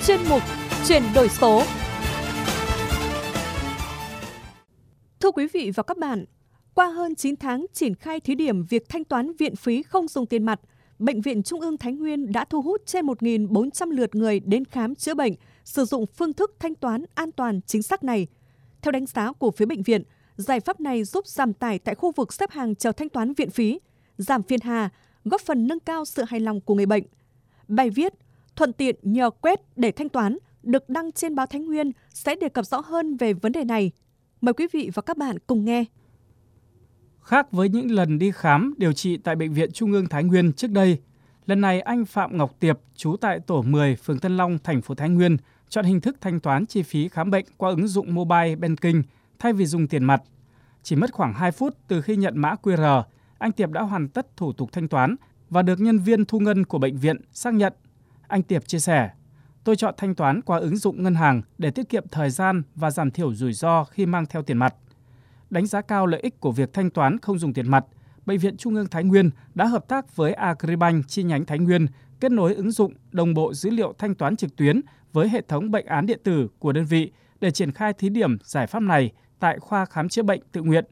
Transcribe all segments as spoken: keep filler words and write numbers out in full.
chuyên mục Chuyển đổi số. Thưa quý vị và các bạn, qua hơn chín tháng triển khai thí điểm việc thanh toán viện phí không dùng tiền mặt, Bệnh viện Trung ương Thái Nguyên đã thu hút trên một nghìn bốn trăm lượt người đến khám chữa bệnh, sử dụng phương thức thanh toán an toàn chính xác này. Theo đánh giá của phía bệnh viện, giải pháp này giúp giảm tải tại khu vực xếp hàng chờ thanh toán viện phí, giảm phiền hà, góp phần nâng cao sự hài lòng của người bệnh. Bài viết "Thuận tiện nhờ quét để thanh toán" được đăng trên báo Thái Nguyên sẽ đề cập rõ hơn về vấn đề này. Mời quý vị và các bạn cùng nghe. Khác với những lần đi khám, điều trị tại Bệnh viện Trung ương Thái Nguyên trước đây, lần này anh Phạm Ngọc Tiệp, trú tại tổ mười, phường Tân Long, thành phố Thái Nguyên, chọn hình thức thanh toán chi phí khám bệnh qua ứng dụng Mobile Banking thay vì dùng tiền mặt. Chỉ mất khoảng hai phút từ khi nhận mã quy rờ, anh Tiệp đã hoàn tất thủ tục thanh toán và được nhân viên thu ngân của bệnh viện xác nhận. Anh Tiệp chia sẻ, "Tôi chọn thanh toán qua ứng dụng ngân hàng để tiết kiệm thời gian và giảm thiểu rủi ro khi mang theo tiền mặt." Đánh giá cao lợi ích của việc thanh toán không dùng tiền mặt, Bệnh viện Trung ương Thái Nguyên đã hợp tác với Agribank chi nhánh Thái Nguyên kết nối ứng dụng đồng bộ dữ liệu thanh toán trực tuyến với hệ thống bệnh án điện tử của đơn vị để triển khai thí điểm giải pháp này tại khoa khám chữa bệnh tự nguyện.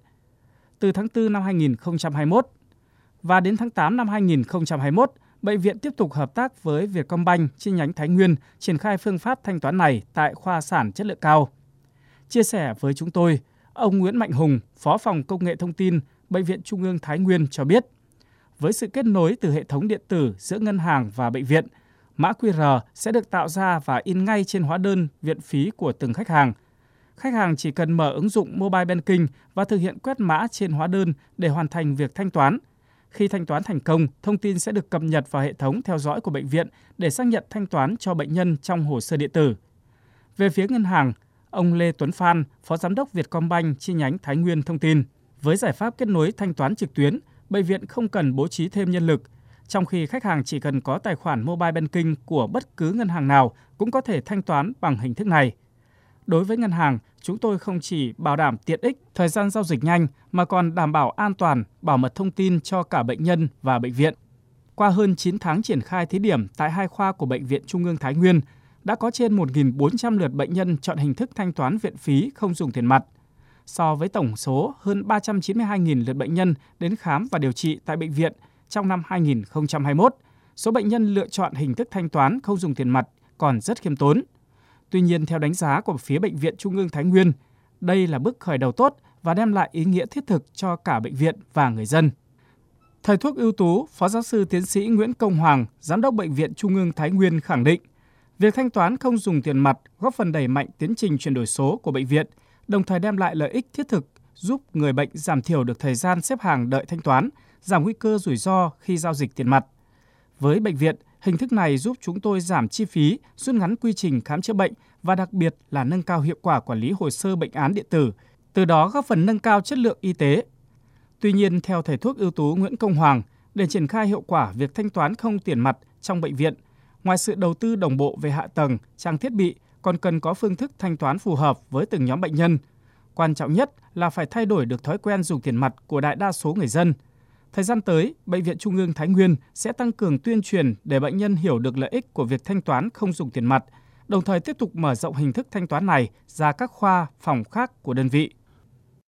Từ tháng tư năm hai nghìn không trăm hai mươi mốt và đến tháng tám năm hai nghìn không trăm hai mươi mốt, bệnh viện tiếp tục hợp tác với Vietcombank chi nhánh Thái Nguyên triển khai phương pháp thanh toán này tại khoa sản chất lượng cao. Chia sẻ với chúng tôi, ông Nguyễn Mạnh Hùng, Phó phòng Công nghệ Thông tin, Bệnh viện Trung ương Thái Nguyên cho biết, với sự kết nối từ hệ thống điện tử giữa ngân hàng và bệnh viện, mã quy rờ sẽ được tạo ra và in ngay trên hóa đơn viện phí của từng khách hàng. Khách hàng chỉ cần mở ứng dụng Mobile Banking và thực hiện quét mã trên hóa đơn để hoàn thành việc thanh toán. Khi thanh toán thành công, thông tin sẽ được cập nhật vào hệ thống theo dõi của bệnh viện để xác nhận thanh toán cho bệnh nhân trong hồ sơ điện tử. Về phía ngân hàng, ông Lê Tuấn Phan, Phó Giám đốc Vietcombank chi nhánh Thái Nguyên thông tin, với giải pháp kết nối thanh toán trực tuyến, bệnh viện không cần bố trí thêm nhân lực, trong khi khách hàng chỉ cần có tài khoản Mobile Banking của bất cứ ngân hàng nào cũng có thể thanh toán bằng hình thức này. Đối với ngân hàng, chúng tôi không chỉ bảo đảm tiện ích, thời gian giao dịch nhanh, mà còn đảm bảo an toàn, bảo mật thông tin cho cả bệnh nhân và bệnh viện. Qua hơn chín tháng triển khai thí điểm tại hai khoa của Bệnh viện Trung ương Thái Nguyên, đã có trên một nghìn bốn trăm lượt bệnh nhân chọn hình thức thanh toán viện phí không dùng tiền mặt. So với tổng số hơn ba trăm chín mươi hai nghìn lượt bệnh nhân đến khám và điều trị tại bệnh viện trong năm hai nghìn không trăm hai mươi mốt, số bệnh nhân lựa chọn hình thức thanh toán không dùng tiền mặt còn rất khiêm tốn. Tuy nhiên, theo đánh giá của phía Bệnh viện Trung ương Thái Nguyên, đây là bước khởi đầu tốt và đem lại ý nghĩa thiết thực cho cả bệnh viện và người dân. Thầy thuốc ưu tú, Phó giáo sư tiến sĩ Nguyễn Công Hoàng, Giám đốc Bệnh viện Trung ương Thái Nguyên khẳng định, việc thanh toán không dùng tiền mặt góp phần đẩy mạnh tiến trình chuyển đổi số của bệnh viện, đồng thời đem lại lợi ích thiết thực, giúp người bệnh giảm thiểu được thời gian xếp hàng đợi thanh toán, giảm nguy cơ rủi ro khi giao dịch tiền mặt. Với bệnh viện, hình thức này giúp chúng tôi giảm chi phí, rút ngắn quy trình khám chữa bệnh và đặc biệt là nâng cao hiệu quả quản lý hồ sơ bệnh án điện tử, từ đó góp phần nâng cao chất lượng y tế. Tuy nhiên, theo thầy thuốc ưu tú Nguyễn Công Hoàng, để triển khai hiệu quả việc thanh toán không tiền mặt trong bệnh viện, ngoài sự đầu tư đồng bộ về hạ tầng, trang thiết bị, còn cần có phương thức thanh toán phù hợp với từng nhóm bệnh nhân. Quan trọng nhất là phải thay đổi được thói quen dùng tiền mặt của đại đa số người dân. Thời gian tới, Bệnh viện Trung ương Thái Nguyên sẽ tăng cường tuyên truyền để bệnh nhân hiểu được lợi ích của việc thanh toán không dùng tiền mặt, đồng thời tiếp tục mở rộng hình thức thanh toán này ra các khoa, phòng khác của đơn vị.